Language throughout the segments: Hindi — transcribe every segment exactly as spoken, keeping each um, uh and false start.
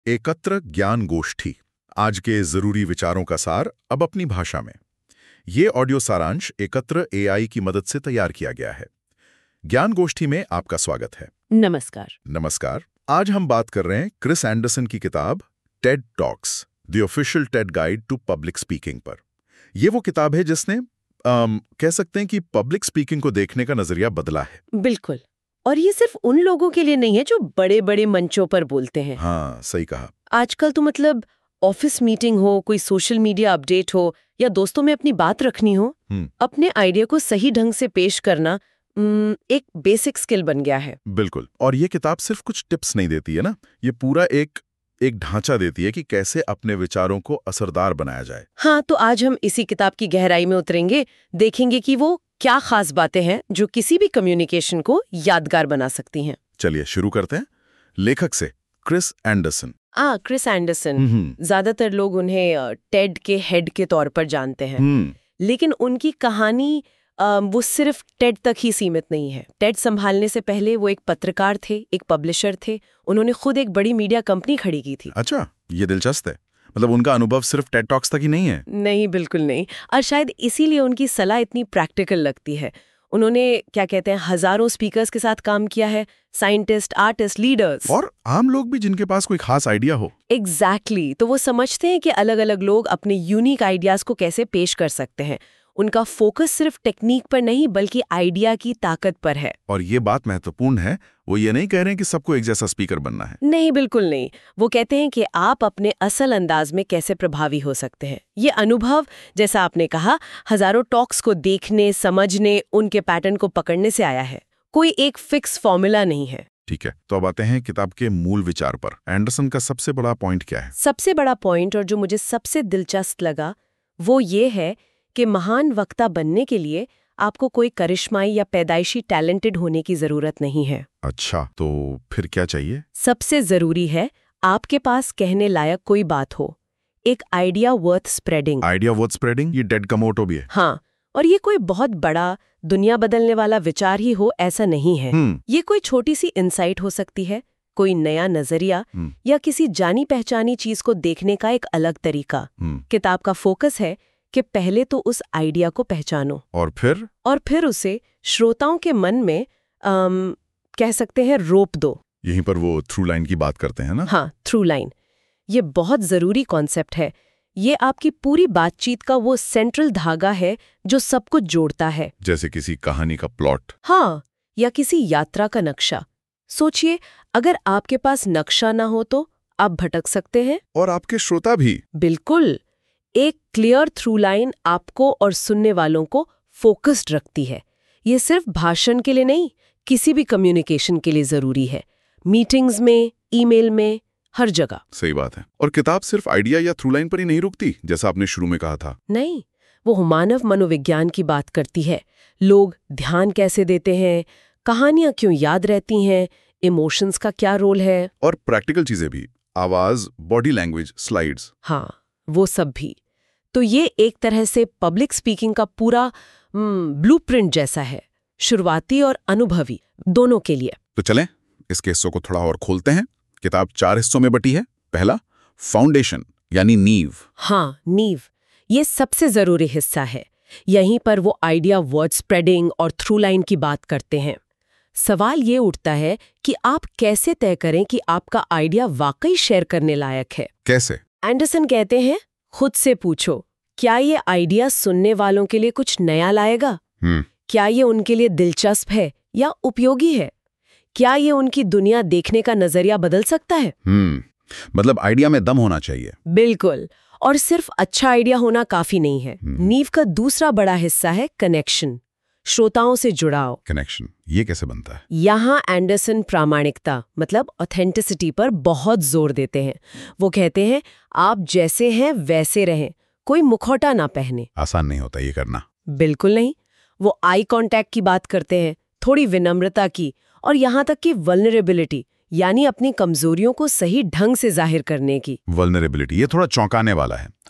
एकत्र ज्ञान गोष्ठी, आज के जरूरी विचारों का सार अब अपनी भाषा में। ये ऑडियो सारांश एकत्र एआई की मदद से तैयार किया गया है। ज्ञान गोष्ठी में आपका स्वागत है। नमस्कार। नमस्कार। आज हम बात कर रहे हैं क्रिस एंडरसन की किताब TED talks, the official TED guide to public speaking पर। यह वो किताब है जिसने आम, कह सकते हैं कि पब्लिक स्पीकिंग को देखने का नजरिया बदला है। बिल्कुल। और ये सिर्फ उन लोगों के लिए नहीं है जो बड़े बड़े मंचों पर बोलते हैं। हाँ, सही कहा। आजकल तो मतलब ऑफिस मीटिंग हो, कोई सोशल मीडिया अपडेट हो या दोस्तों में अपनी बात रखनी हो, अपने आइडिया को सही ढंग से पेश करना न, एक बेसिक स्किल बन गया है। बिल्कुल। और ये किताब सिर्फ कुछ टिप्स नहीं देती है ना, ये पूरा एक एक ढांचा देती है कि कैसे अपने विचारों को असरदार बनाया जाए। हाँ, तो आज हम इसी किताब की गहराई में उतरेंगे, देखेंगे कि वो क्या खास बातें हैं जो किसी भी कम्युनिकेशन को यादगार बना सकती हैं। चलिए शुरू करते हैं। लेखक से क्रिस एंडरसन। आ, क्रिस एंडरसन, ज्यादातर लोग उन्हें टेड के हेड के तौर पर जानते हैं, लेकिन उनकी कहानी आ, वो सिर्फ टेड तक ही सीमित नहीं है। टेड संभालने से पहले वो एक पत्रकार थे, एक पब्लिशर थे। उन्होंने खुद एक बड़ी मीडिया कंपनी खड़ी की थी। अच्छा, ये दिलचस्प है। मतलब उनका अनुभव सिर्फ टेड टॉक्स तक ही नहीं है। नहीं, बिल्कुल नहीं। और शायद इसीलिए उनकी सलाह इतनी प्रैक्टिकल लगती है। उन्होंने क्या कहते हैं हजारों स्पीकर्स के साथ काम किया है, साइंटिस्ट, आर्टिस्ट, लीडर्स और आम लोग भी जिनके पास कोई खास आइडिया हो। Exactly exactly. तो वो समझते हैं कि अलग अलग लोग अपने यूनिक आइडियाज को कैसे पेश कर सकते हैं। उनका फोकस सिर्फ टेक्निक पर नहीं बल्कि आइडिया की ताकत पर है। और ये बात महत्वपूर्ण है, वो ये नहीं कह रहे हैं कि सबको एक जैसा स्पीकर बनना है। नहीं, बिल्कुल नहीं। वो कहते हैं कि आप अपने असल अंदाज में कैसे प्रभावी हो सकते हैं। ये अनुभव, जैसा आपने कहा, हजारों टॉक्स को देखने, समझने, उनके पैटर्न को पकड़ने से आया है। कोई एक फिक्स फॉर्मूला नहीं है। ठीक है, तो अब आते हैं किताब के मूल विचार पर। एंडरसन का सबसे बड़ा पॉइंट क्या है? सबसे बड़ा पॉइंट, और जो मुझे सबसे दिलचस्प लगा, वो ये है कि महान वक्ता बनने के लिए आपको कोई करिश्माई या पैदाइशी टैलेंटेड होने की जरूरत नहीं है। अच्छा, तो फिर क्या चाहिए? सबसे जरूरी है आपके पास कहने लायक कोई बात हो, एक idea worth spreading. Idea worth spreading, ये डेड का मोटो भी है। हाँ, और ये कोई बहुत बड़ा दुनिया बदलने वाला विचार ही हो ऐसा नहीं है। ये कोई छोटी सी इंसाइट हो सकती है, कोई नया नजरिया या किसी जानी पहचानी चीज को देखने का एक अलग तरीका। किताब का फोकस है कि पहले तो उस आइडिया को पहचानो और फिर और फिर उसे श्रोताओं के मन में आम, कह सकते हैं रोप दो। यहीं पर वो थ्रू लाइन की बात करते हैं ना? हाँ, थ्रू लाइन। ये बहुत जरूरी कॉन्सेप्ट है। ये आपकी पूरी बातचीत का वो सेंट्रल धागा है जो सब कुछ जोड़ता है। जैसे किसी कहानी का प्लॉट। हाँ, या किसी यात्रा का नक्शा। सोचिए, अगर आपके पास नक्शा ना हो तो आप भटक सकते हैं। और आपके श्रोता भी। बिल्कुल। एक क्लियर थ्रू लाइन आपको और सुनने वालों को फोकस्ड रखती है। ये सिर्फ भाषण के लिए नहीं, किसी भी कम्युनिकेशन के लिए जरूरी है। मीटिंग्स में, ईमेल में, हर जगह। सही बात है। और किताब सिर्फ आइडिया या थ्रू लाइन पर ही नहीं रुकती, जैसा आपने शुरू में कहा था। नहीं, वो मानव मनोविज्ञान की बात करती है। लोग ध्यान कैसे देते हैं, कहानियां क्यों याद रहती हैं, इमोशंस का क्या रोल है। और प्रैक्टिकल चीजें भी, आवाज, बॉडी लैंग्वेज, स्लाइड्स। हाँ, वो सब भी। तो ये एक तरह से पब्लिक स्पीकिंग का पूरा ब्लूप्रिंट जैसा है, शुरुआती और अनुभवी दोनों के लिए। तो चलें इसके हिस्सों को थोड़ा और खोलते हैं। किताब चार हिस्सों में बटी है। पहला, फाउंडेशन यानी नींव। हाँ, नींव। ये सबसे जरूरी हिस्सा है। यहीं पर वो आइडिया वर्ड स्प्रेडिंग और थ्रू लाइन की बात करते हैं। सवाल ये उठता है कि आप कैसे तय करें कि आपका आइडिया वाकई शेयर करने लायक है। कैसे? एंडरसन कहते हैं, खुद से पूछो, क्या ये आइडिया सुनने वालों के लिए कुछ नया लाएगा? क्या ये उनके लिए दिलचस्प है या उपयोगी है? क्या ये उनकी दुनिया देखने का नजरिया बदल सकता है? हम्म, मतलब आइडिया में दम होना चाहिए। बिल्कुल। और सिर्फ अच्छा आइडिया होना काफी नहीं है। नींव का दूसरा बड़ा हिस्सा है कनेक्शन, श्रोताओं से जुड़ाव। कनेक्शन, ये कैसे बनता है? यहाँ एंडरसन प्रामाणिकता मतलब ऑथेंटिसिटी पर बहुत जोर देते हैं। वो कहते हैं, आप जैसे हैं वैसे रहें, कोई मुखौटा ना पहने। आसान नहीं होता ये करना। बिल्कुल नहीं। वो आई कांटेक्ट की बात करते हैं, थोड़ी विनम्रता की, और यहाँ तक कि वल्नरेबिलिटी यानी अपनी कमजोरियों को सही ढंग से जाहिर करने की। वल्नरेबिलिटी, ये थोड़ा चौंकाने वाला है।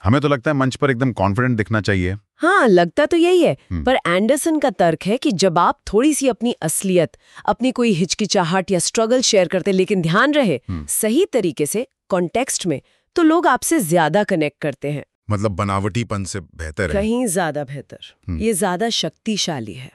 हमें तो लगता है मंच पर एकदम कॉन्फिडेंट दिखना चाहिए। हाँ, लगता तो यही है, पर एंडरसन का तर्क है कि जब आप थोड़ी सी अपनी असलियत, अपनी कोई हिचकिचाहट या स्ट्रगल शेयर करते लेकिन ध्यान रहे सही तरीके से, कॉन्टेक्स्ट में, तो लोग आपसे ज्यादा कनेक्ट करते हैं। मतलब बनावटीपन से बेहतर है, कहीं ज्यादा बेहतर, ये ज्यादा शक्तिशाली है।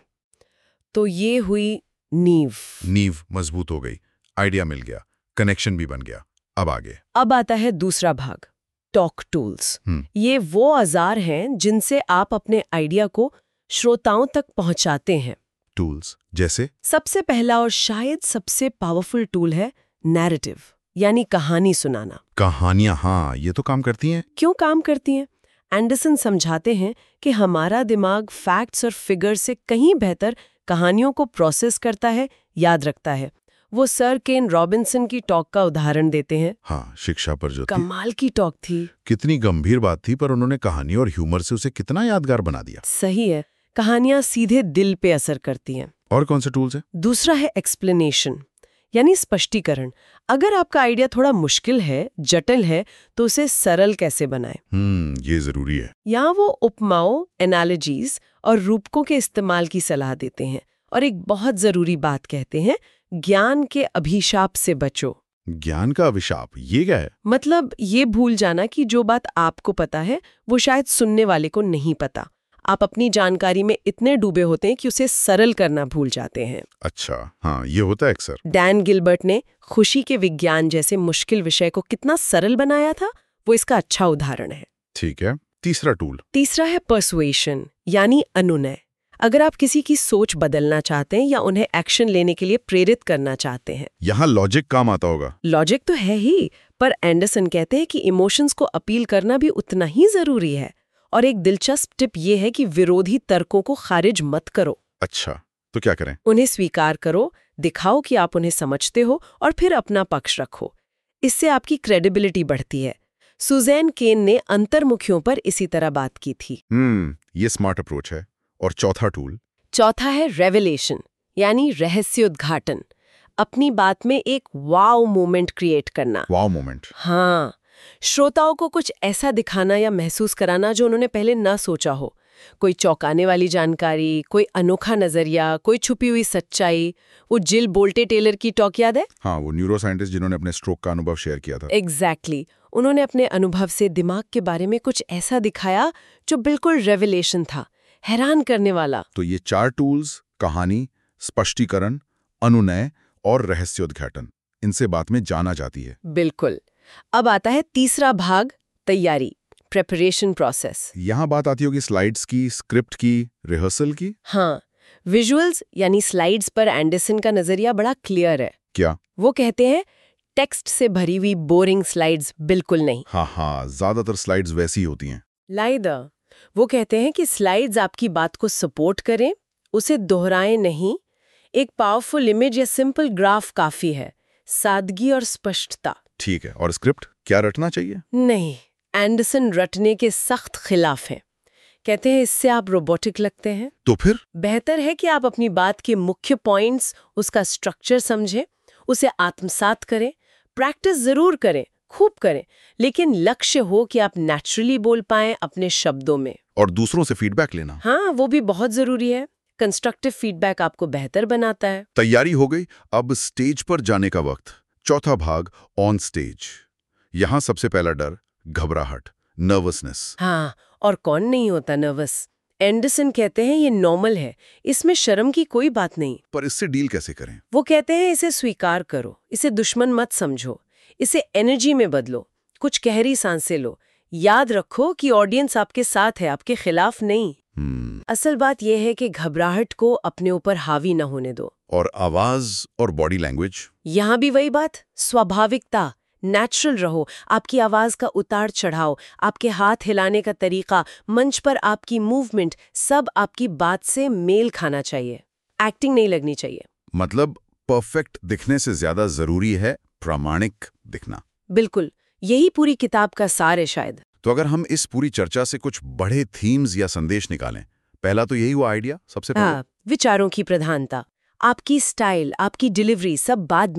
तो ये हुई नींव। नींव मजबूत हो गई, आइडिया मिल गया, कनेक्शन भी बन गया। अब आगे अब आता है दूसरा भाग, टॉक टूल्स। ये वो औजार हैं जिनसे आप अपने आइडिया को श्रोताओं तक पहुंचाते हैं। टूल्स जैसे? सबसे पहला और शायद सबसे पावरफुल टूल है नैरेटिव, यानी कहानी सुनाना। कहानियां, हाँ, ये तो काम करती हैं। क्यों काम करती हैं? एंडरसन समझाते हैं कि हमारा दिमाग फैक्ट्स और फिगर से कहीं बेहतर कहानियों को प्रोसेस करता है, याद रखता है। वो सर केन रॉबिन्सन की टॉक का उदाहरण देते हैं। हाँ, शिक्षा पर जो कमाल की टॉक थी। कितनी गंभीर बात थी, पर उन्होंने कहानी और ह्यूमर से उसे कितना यादगार बना दिया। सही है, कहानियां सीधे दिल पे असर करती हैं। और कौन से टूल्स हैं? दूसरा है एक्सप्लेनेशन, यानी स्पष्टीकरण। अगर आपका आइडिया थोड़ा मुश्किल है, जटिल है, तो उसे सरल कैसे बनाएं? हम्म ये जरूरी है। यहाँ वो उपमाओं, एनालॉजीज और रूपकों के इस्तेमाल की सलाह देते हैं। और एक बहुत जरूरी बात कहते हैं, ज्ञान के अभिशाप से बचो। ज्ञान का अभिशाप, ये क्या है? मतलब ये भूल जाना कि जो बात आपको पता है वो शायद सुनने वाले को नहीं पता। आप अपनी जानकारी में इतने डूबे होते हैं कि उसे सरल करना भूल जाते हैं। अच्छा, हाँ, ये होता है अक्सर। डैन गिलबर्ट ने खुशी के विज्ञान जैसे मुश्किल विषय को कितना सरल बनाया था, वो इसका अच्छा उदाहरण है। ठीक है, तीसरा टूल? तीसरा है पर्सुएशन, यानी अनुनय। अगर आप किसी की सोच बदलना चाहते हैं या उन्हें एक्शन लेने के लिए प्रेरित करना चाहते हैं। यहाँ लॉजिक काम आता होगा। लॉजिक तो है ही, पर एंडरसन कहते हैं कि इमोशंस को अपील करना भी उतना ही जरूरी है। और एक दिलचस्प टिप ये है कि विरोधी तर्कों को खारिज मत करो। अच्छा, तो क्या करें? उन्हें स्वीकार करो, दिखाओ कि आप उन्हें समझते हो और फिर अपना पक्ष रखो। इससे आपकी क्रेडिबिलिटी बढ़ती है। सुजैन केन ने अंतर्मुखियों पर इसी तरह बात की थी। हम्म ये स्मार्ट अप्रोच है। और चौथा टूल? चौथा है रेवलेशन, यानी रहस्योद्घाटन। अपनी बात में एक वाव मोमेंट क्रिएट करना। Wow moment? हाँ, श्रोताओं को कुछ ऐसा दिखाना या महसूस कराना जो उन्होंने पहले न सोचा हो। कोई चौंकाने वाली जानकारी, कोई अनोखा नजरिया, कोई छुपी हुई सच्चाई। वो जिल बोल्टे टेलर की टॉक याद है? हाँ, वो न्यूरो साइंटिस्ट जिन्होंने अपने स्ट्रोक का अनुभव शेयर किया था। Exactly exactly. उन्होंने अपने अनुभव से दिमाग के बारे में कुछ ऐसा दिखाया जो बिल्कुल रेवलेशन था, हैरान करने वाला। तो ये चार टूल्स, कहानी, स्पष्टीकरण, अनुनय और रहस्योद्घाटन, इनसे बात में जाना जाती है। बिल्कुल। अब आता है तीसरा भाग, तैयारी, प्रेपरेशन प्रोसेस। यहाँ बात आती होगी स्लाइड्स की, स्क्रिप्ट की, रिहर्सल की। हाँ, विजुअल्स यानी स्लाइड्स पर एंडरसन का नजरिया बड़ा क्लियर है। क्या? वो कहते हैं टेक्स्ट से भरी हुई बोरिंग स्लाइड्स बिल्कुल नहीं। हाँ हाँ, ज्यादातर स्लाइड्स वैसी होती हैं। लाइदर वो कहते हैं कि स्लाइड्स आपकी बात को सपोर्ट करें, उसे दोहराएं नहीं। एक पावरफुल इमेज या सिंपल ग्राफ काफी है। सादगी और स्पष्टता। ठीक है, और स्क्रिप्ट क्या रटना चाहिए? नहीं, एंडरसन रटने के सख्त खिलाफ हैं। कहते हैं इससे आप रोबोटिक लगते हैं। तो फिर बेहतर है कि आप अपनी बात के मुख्य पॉइंट्स, उसका स्ट्रक्चर समझें, उसे आत्मसात करें, प्रैक्टिस जरूर करें, खूब करें, लेकिन लक्ष्य हो कि आप नेचुरली बोल पाएं अपने शब्दों में। और दूसरों से फीडबैक लेना। हाँ, वो भी बहुत जरूरी है। कंस्ट्रक्टिव फीडबैक आपको बेहतर बनाता है। तैयारी हो गई, अब स्टेज पर जाने का वक्त। चौथा भाग, ऑन स्टेज। यहाँ सबसे पहला डर, घबराहट, नर्वसनेस। हाँ, और कौन नहीं होता नर्वस। एंडरसन कहते हैं ये नॉर्मल है, इसमें शर्म की कोई बात नहीं। पर इससे डील कैसे करें? वो कहते हैं इसे स्वीकार करो, इसे दुश्मन मत समझो, इसे एनर्जी में बदलो, कुछ गहरी सांसें लो। याद रखो कि ऑडियंस आपके साथ है, आपके खिलाफ नहीं। hmm. असल बात यह है कि घबराहट को अपने ऊपर हावी न होने दो। और आवाज और बॉडी लैंग्वेज? यहाँ भी वही बात, स्वाभाविकता, नेचुरल रहो। आपकी आवाज का उतार चढ़ाव, आपके हाथ हिलाने का तरीका, मंच पर आपकी मूवमेंट, सब आपकी बात से मेल खाना चाहिए। एक्टिंग नहीं लगनी चाहिए। मतलब परफेक्ट दिखने से ज्यादा जरूरी है प्रामाणिक दिखना। बिल्कुल, यही पूरी किताब का सार है शायद। तो अगर हम इस पूरी चर्चा से कुछ बड़े थीम्स या संदेश निकालें, पहला तो यही हुआ आइडिया सबसे पहले। हाँ, विचारों की प्रधानता, आपकी स्टाइल, आपकी डिलीवरी सब बाद में,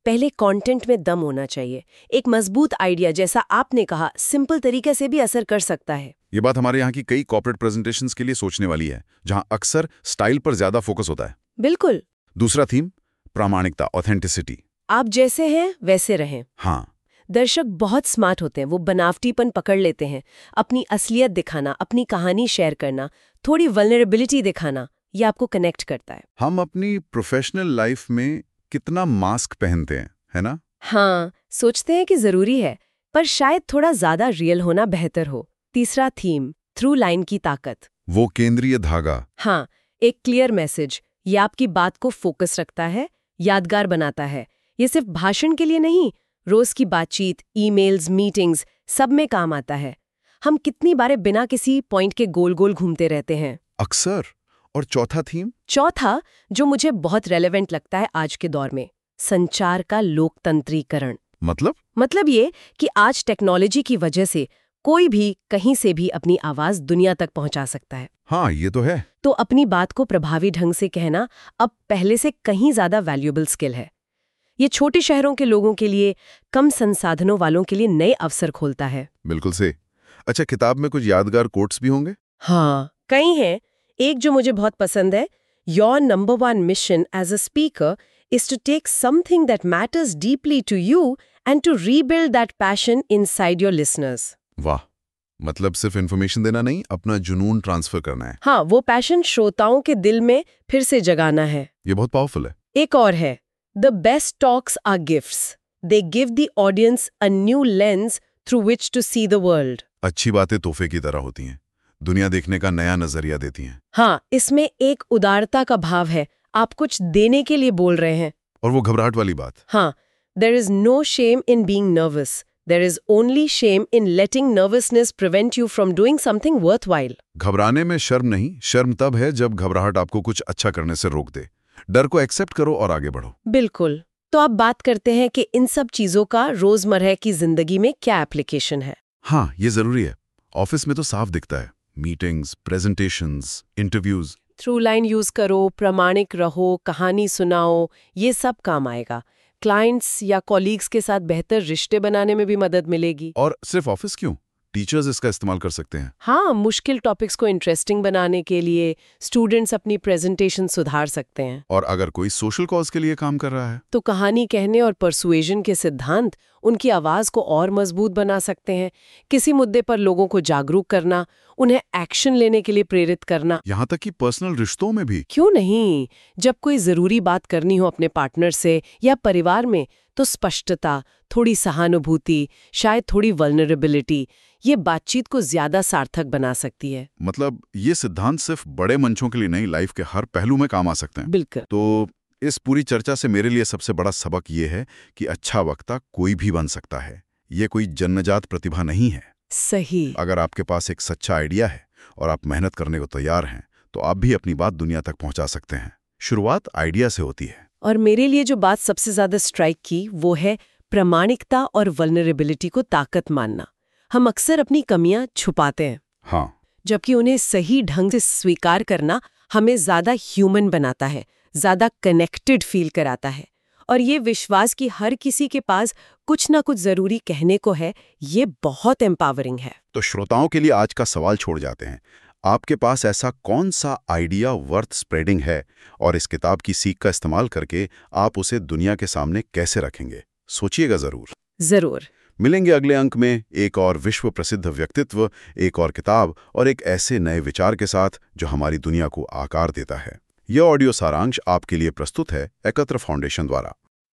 पहले कंटेंट में दम होना चाहिए। एक मजबूत आइडिया, जैसा आपने कहा, सिंपल तरीके से भी असर कर सकता है। ये बात हमारे यहाँ की कई कॉर्पोरेट प्रेजेंटेशंस के लिए सोचने वाली है, जहाँ अक्सर स्टाइल पर ज्यादा फोकस होता है। बिल्कुल। दूसरा थीम, प्रामाणिकता, ऑथेंटिसिटी। आप जैसे हैं वैसे रहें। हाँ। दर्शक बहुत स्मार्ट होते हैं, वो बनावटीपन पकड़ लेते हैं। अपनी असलियत दिखाना, अपनी कहानी शेयर करना, थोड़ी वल्नरेबिलिटी दिखाना, ये आपको कनेक्ट करता है। हम अपनी प्रोफेशनल लाइफ में कितना मास्क पहनते हैं, है ना? हाँ, सोचते हैं कि जरूरी है, पर शायद थोड़ा ज्यादा रियल होना बेहतर हो। तीसरा थीम, थ्रू लाइन की ताकत। वो केंद्रीय धागा। हाँ, एक क्लियर मैसेज। ये आपकी बात को फोकस रखता है, यादगार बनाता है। ये सिर्फ भाषण के लिए नहीं, रोज की बातचीत, ईमेल्स, मीटिंग्स, सब में काम आता है। हम कितनी बार बिना किसी पॉइंट के गोल गोल घूमते रहते हैं। अक्सर। और चौथा थीम? चौथा, जो मुझे बहुत रेलेवेंट लगता है आज के दौर में, संचार का लोकतंत्रीकरण। मतलब? मतलब ये कि आज टेक्नोलॉजी की वजह से कोई भी कहीं से भी अपनी आवाज दुनिया तक पहुंचा सकता है। हाँ, ये तो है। तो अपनी बात को प्रभावी ढंग से कहना अब पहले से कहीं ज्यादा वैल्यूएबल स्किल है। ये छोटे शहरों के लोगों के लिए, कम संसाधनों वालों के लिए नए अवसर खोलता है। बिल्कुल से। अच्छा, किताब में कुछ यादगार कोट्स भी होंगे? हाँ, कई हैं। एक जो मुझे बहुत पसंद है, your number one mission as a speaker is to take something that matters deeply to you and to rebuild that passion inside your listeners. वाह, मतलब सिर्फ इन्फॉर्मेशन देना नहीं, अपना जुनून ट्रांसफर करना है। हाँ, वो पैशन श्रोताओं के दिल में फिर से जगाना है। ये बहुत पावरफुल है। एक और है, the best talks are gifts, they give the audience a new lens through which to see the world. अच्छी बातें तोहफे की तरह होती हैं, दुनिया देखने का नया नजरिया देती हैं। हाँ, इसमें एक उदारता का भाव है, आप कुछ देने के लिए बोल रहे हैं। और वो घबराहट वाली बात। हाँ, there is no shame in being nervous, there is only shame in letting nervousness prevent you from doing something worthwhile. घबराने में शर्म नहीं, शर्म तब है जब घबराहट आपको कुछ अच्छा करने से रोक दे। डर को एक्सेप्ट करो और आगे बढ़ो। बिल्कुल। तो अब बात करते हैं कि इन सब चीजों का रोजमर्रा की जिंदगी में क्या एप्लीकेशन है। हाँ, ये जरूरी है। ऑफिस में तो साफ दिखता है, meetings, presentations, interviews. Through line use करो, प्रामाणिक रहो, कहानी सुनाओ, ये सब काम आएगा। क्लाइंट्स या कॉलीग्स के साथ बेहतर रिश्ते बनाने में भी मदद मिलेगी। और सिर्फ ऑफिस क्यों, टीचर्स इसका इस्तेमाल कर सकते हैं। हाँ, मुश्किल टॉपिक्स को इंटरेस्टिंग बनाने के लिए स्टूडेंट्स अपनी प्रेजेंटेशन सुधार सकते हैं। और अगर कोई सोशल कॉज के लिए काम कर रहा है तो कहानी कहने और परसुएजन के सिद्धांत उनकी आवाज को और मजबूत बना सकते हैं। किसी मुद्दे पर लोगों को जागरूक करना, उन्हें एक्शन लेने के लिए प्रेरित करना। यहाँ तक कि पर्सनल रिश्तों में भी। क्यों नहीं, जब कोई जरूरी बात करनी हो अपने पार्टनर से या परिवार में, तो स्पष्टता, थोड़ी सहानुभूति, शायद थोड़ी वल्नरेबिलिटी, ये बातचीत को ज्यादा सार्थक बना सकती है। मतलब ये सिद्धांत सिर्फ बड़े मंचों के लिए नहीं, लाइफ के हर पहलू में काम आ सकते हैं। बिल्कुल। तो इस पूरी चर्चा से मेरे लिए सबसे बड़ा सबक ये है कि अच्छा वक्ता कोई भी बन सकता है। ये कोई जन्मजात प्रतिभा नहीं है। सही। अगर आपके पास एक सच्चा आइडिया है और आप मेहनत करने को तैयार हैं, तो आप भी अपनी बात दुनिया तक पहुंचा सकते हैं। शुरुआत आइडिया से होती है। और मेरे लिए जो बात सबसे ज्यादा स्ट्राइक की, वो है प्रामाणिकता और वल्नरेबिलिटी को ताकत मानना। हम अक्सर अपनी कमियां छुपाते हैं। हाँ। जबकि उन्हें सही ढंग से स्वीकार करना हमें ज्यादा ह्यूमन बनाता है, ज्यादा कनेक्टेड फील कराता है। और ये विश्वास कि हर किसी के पास कुछ ना कुछ जरूरी कहने को है, ये बहुत एम्पावरिंग है। तो श्रोताओं के लिए आज का सवाल छोड़ जाते हैं। आपके पास ऐसा कौन सा आइडिया वर्थ स्प्रेडिंग है, और इस किताब की सीख का इस्तेमाल करके आप उसे दुनिया के सामने कैसे रखेंगे? सोचिएगा जरूर। जरूर। मिलेंगे अगले अंक में एक और विश्व प्रसिद्ध व्यक्तित्व, एक और किताब और एक ऐसे नए विचार के साथ जो हमारी दुनिया को आकार देता है। यह ऑडियो सारांश आपके लिए प्रस्तुत है एकत्र फाउंडेशन द्वारा।